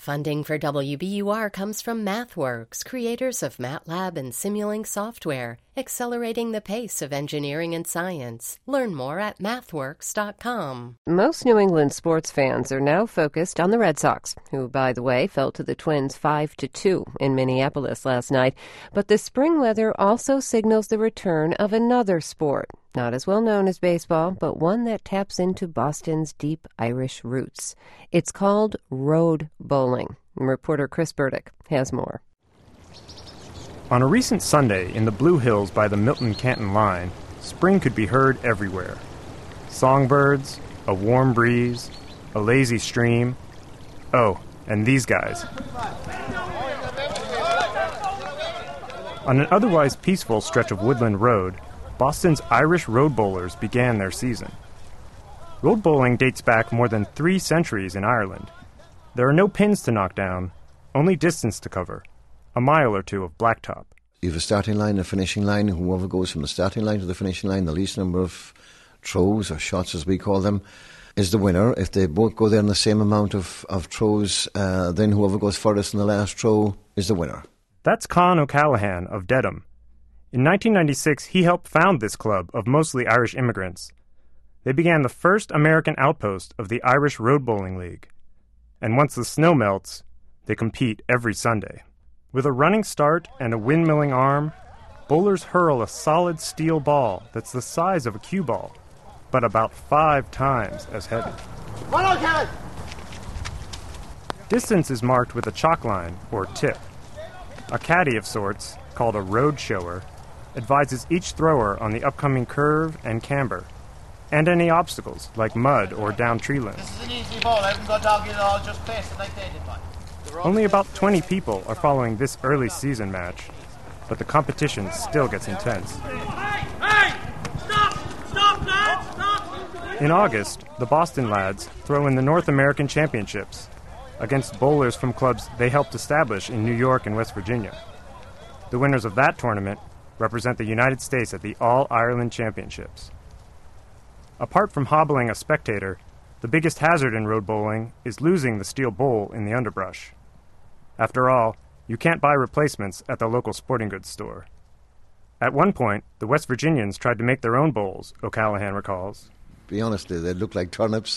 Funding for WBUR comes from MathWorks, creators of MATLAB and Simulink software, accelerating the pace of engineering and science. Learn more at mathworks.com. Most New England sports fans are now focused on the Red Sox, who, by the way, fell to the Twins 5-2 in Minneapolis last night. But the spring weather also signals the return of another sport, not as well known as baseball, but one that taps into Boston's deep Irish roots. It's called road bowling. Reporter Chris Burdick has more. On a recent Sunday in the Blue Hills by the Milton-Canton line, spring could be heard everywhere. Songbirds, a warm breeze, a lazy stream. Oh, and these guys. On an otherwise peaceful stretch of Woodland Road, Boston's Irish road bowlers began their season. Road bowling dates back more than 3 centuries in Ireland. There are no pins to knock down, only distance to cover, a mile or two of blacktop. You have a starting line, a finishing line. Whoever goes from the starting line to the finishing line, the least number of throws or shots, as we call them, is the winner. If they both go there in the same amount of throws, then whoever goes furthest in the last throw is the winner. That's Con O'Callaghan of Dedham. In 1996, he helped found this club of mostly Irish immigrants. They began the first American outpost of the Irish Road Bowling League. And once the snow melts, they compete every Sunday. With a running start and a windmilling arm, bowlers hurl a solid steel ball that's the size of a cue ball, but about 5 times as heavy. Distance is marked with a chalk line, or tip. A caddy of sorts, called a road shower, advises each thrower on the upcoming curve and camber, and any obstacles, like mud or down tree limbs. This is an easy ball. I haven't got dog it all, just face it like they did, man. Only about 20 people are following this early season match, but the competition still gets intense. Hey! Stop, lads! Stop! In August, the Boston lads throw in the North American Championships against bowlers from clubs they helped establish in New York and West Virginia. The winners of that tournament represent the United States at the All-Ireland Championships. Apart from hobbling a spectator, the biggest hazard in road bowling is losing the steel bowl in the underbrush. After all, you can't buy replacements at the local sporting goods store. At one point, the West Virginians tried to make their own bowls, O'Callaghan recalls. To be honest, they look like turnips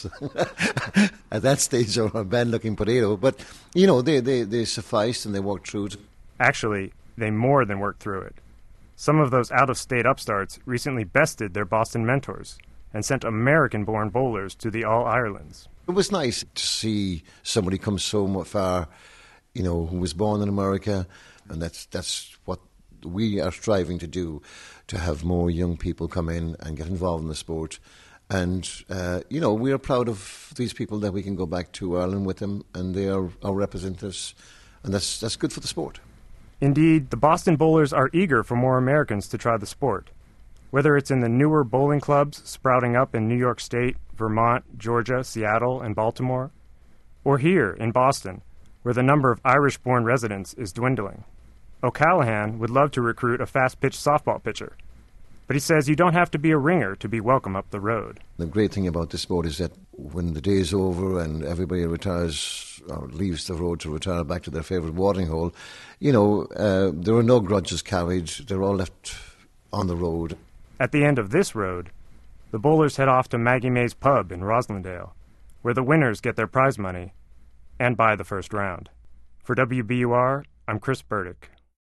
at that stage, or a bad-looking potato. But, they sufficed and they worked through it. Actually, they more than worked through it. Some of those out-of-state upstarts recently bested their Boston mentors and sent American-born bowlers to the All-Irelands. It was nice to see somebody come so far, who was born in America, and that's what we are striving to do, to have more young people come in and get involved in the sport. And, we are proud of these people that we can go back to Ireland with them, and they are our representatives, and that's good for the sport. Indeed, the Boston bowlers are eager for more Americans to try the sport. Whether it's in the newer bowling clubs sprouting up in New York State, Vermont, Georgia, Seattle, and Baltimore, or here in Boston, where the number of Irish-born residents is dwindling. O'Callaghan would love to recruit a fast-pitch softball pitcher, but he says you don't have to be a ringer to be welcome up the road. The great thing about this sport is that when the day is over and everybody retires or leaves the road to retire back to their favourite watering hole, there are no grudges carried. They're all left on the road. At the end of this road, the bowlers head off to Maggie May's pub in Roslindale, where the winners get their prize money and buy the first round. For WBUR, I'm Chris Burdick.